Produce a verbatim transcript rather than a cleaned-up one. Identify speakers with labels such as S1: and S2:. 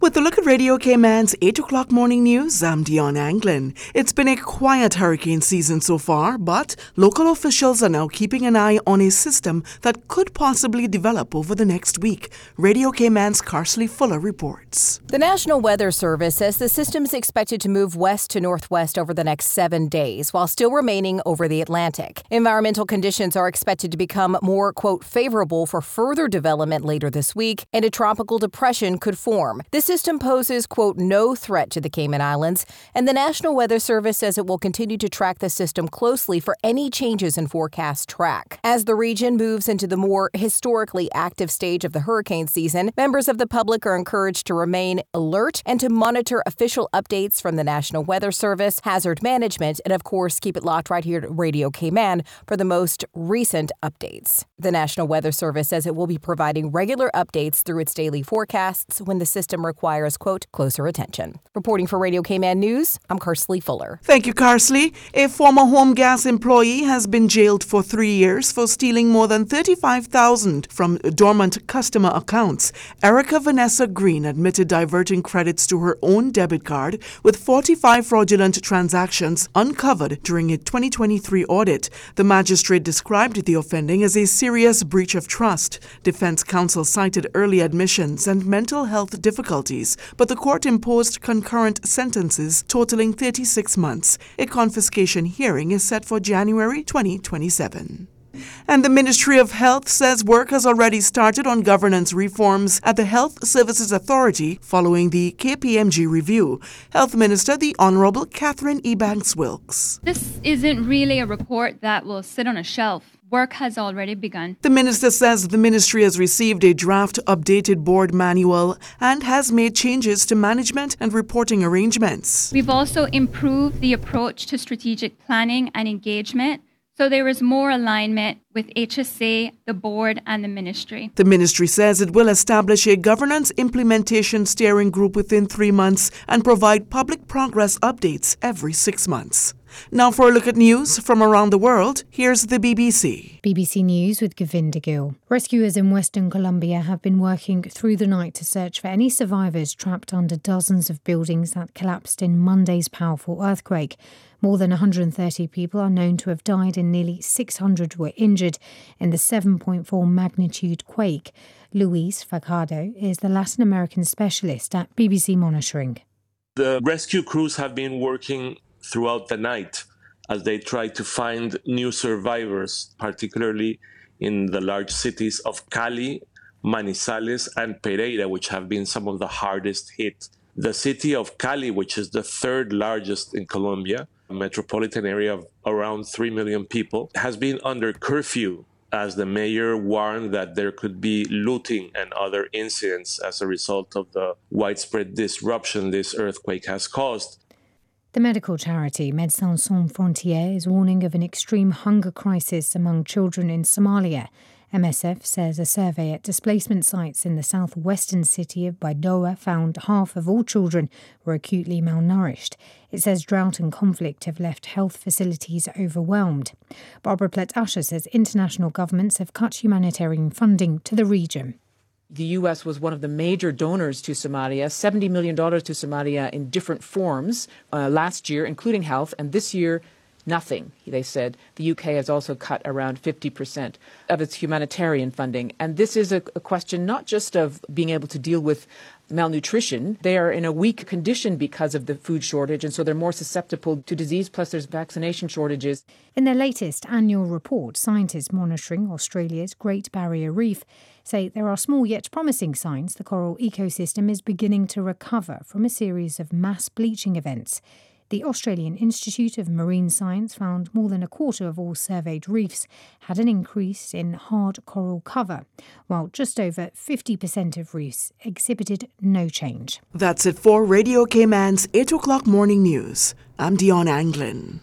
S1: With a look at Radio Cayman's eight o'clock morning news, I'm Dion Anglin. It's been a quiet hurricane season so far, but local officials are now keeping an eye on a system that could possibly develop over the next week. Radio Cayman's Carsley Fuller reports.
S2: The National Weather Service says the system is expected to move west to northwest over the next seven days, while still remaining over the Atlantic. Environmental conditions are expected to become more, quote, favorable for further development later this week, and a tropical depression could form. This system poses, quote, no threat to the Cayman Islands, and the National Weather Service says it will continue to track the system closely for any changes in forecast track. As the region moves into the more historically active stage of the hurricane season, members of the public are encouraged to remain alert and to monitor official updates from the National Weather Service, hazard management, and of course, keep it locked right here to Radio Cayman for the most recent updates. The National Weather Service says it will be providing regular updates through its daily forecasts when the system requires requires, quote, closer attention. Reporting for Radio Cayman News, I'm Carsley Fuller.
S1: Thank you, Carsley. A former home gas employee has been jailed for three years for stealing more than thirty-five thousand dollars from dormant customer accounts. Erica Vanessa Green admitted diverting credits to her own debit card with forty-five fraudulent transactions uncovered during a twenty twenty-three audit. The magistrate described the offending as a serious breach of trust. Defense counsel cited early admissions and mental health difficulties, but the court imposed concurrent sentences totaling thirty-six months. A confiscation hearing is set for January twenty twenty-seven. And the Ministry of Health says work has already started on governance reforms at the Health Services Authority following the K P M G review. Health Minister, the Honorable Catherine Ebanks-Wilkes.
S3: This isn't really a report that will sit on a shelf. Work has already begun.
S1: The minister says the ministry has received a draft updated board manual and has made changes to management and reporting arrangements.
S3: We've also improved the approach to strategic planning and engagement, so there is more alignment with H S A, the board, and the ministry.
S1: The ministry says it will establish a governance implementation steering group within three months and provide public progress updates every six months. Now for a look at news from around the world, here's the B B C.
S4: B B C News with Govinda Gill. Rescuers in Western Colombia have been working through the night to search for any survivors trapped under dozens of buildings that collapsed in Monday's powerful earthquake. More than one hundred thirty people are known to have died and nearly six hundred were injured in the seven point four magnitude quake. Luis Fajardo is the Latin American specialist at B B C Monitoring.
S5: The rescue crews have been working throughout the night as they try to find new survivors, particularly in the large cities of Cali, Manizales, and Pereira, which have been some of the hardest hit. The city of Cali, which is the third largest in Colombia, a metropolitan area of around three million people, has been under curfew as the mayor warned that there could be looting and other incidents as a result of the widespread disruption this earthquake has caused.
S4: The medical charity Médecins Sans Frontières is warning of an extreme hunger crisis among children in Somalia. M S F says a survey at displacement sites in the southwestern city of Baidoa found half of all children were acutely malnourished. It says drought and conflict have left health facilities overwhelmed. Barbara Platt-Usher says international governments have cut humanitarian funding to the region.
S6: The U S was one of the major donors to Somalia, seventy million dollars to Somalia in different forms uh, last year, including health, and this year, nothing, they said. The U K has also cut around fifty percent of its humanitarian funding. And this is a, a question not just of being able to deal with malnutrition. They are in a weak condition because of the food shortage, and so they're more susceptible to disease, plus there's vaccination shortages.
S4: In their latest annual report, scientists monitoring Australia's Great Barrier Reef say there are small yet promising signs the coral ecosystem is beginning to recover from a series of mass bleaching events. The Australian Institute of Marine Science found more than a quarter of all surveyed reefs had an increase in hard coral cover, while just over fifty percent of reefs exhibited no change.
S1: That's it for Radio Cayman's eight o'clock morning news. I'm Dion Anglin.